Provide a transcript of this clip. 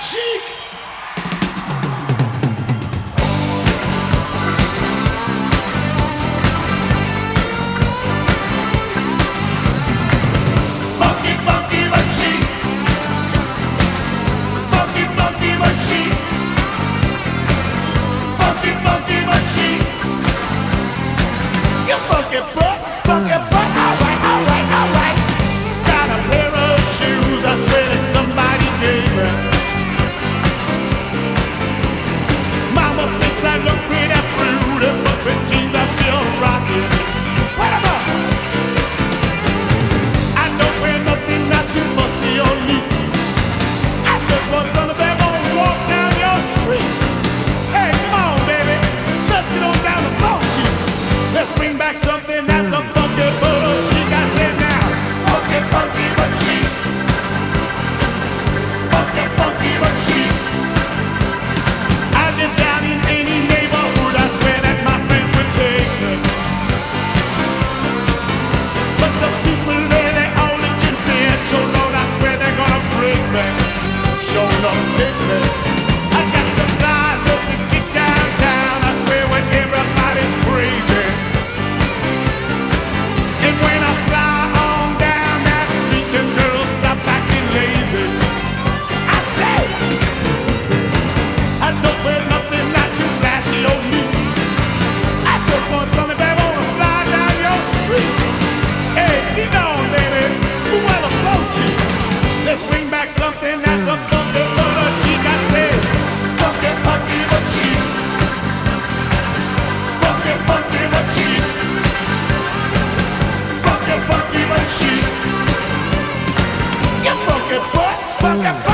chic. Funky, funky but chic. Funky, funky but chic. Funky, funky but chic. You funky butt, alright, alright, alright. Got a pair of shoes, I swear that somebody gave me. Mama thinks I look pretty fruity, but with jeans I feel rocky. Wait a minute. I don't wear nothing not too fussy on me. I just want something gonna walk down your street. Hey, come on, baby, let's get on down the floor, G. Let's bring back something that's a funky photo chic. I said now, funky, funky but chic. Funky, funky but chic. I live down in any neighborhood, I swear that my friends would take me. But the people there, they all let you bitch. Oh Lord, I swear they're gonna break me. Show enough, take me. I got the fly just to get downtown, I swear when everybody's crazy. And when I fly on down that street, the girls stop acting lazy. I say, I don't wear nothing not too flashy on me. I just want something that wanna fly down your street. Hey, get on, baby, who wanna float you? Let's bring back something that's a funky photo chic. I say, funky, funky but chic. Funky, funky but chic. Funky, funky but chic. You funky boy, funky.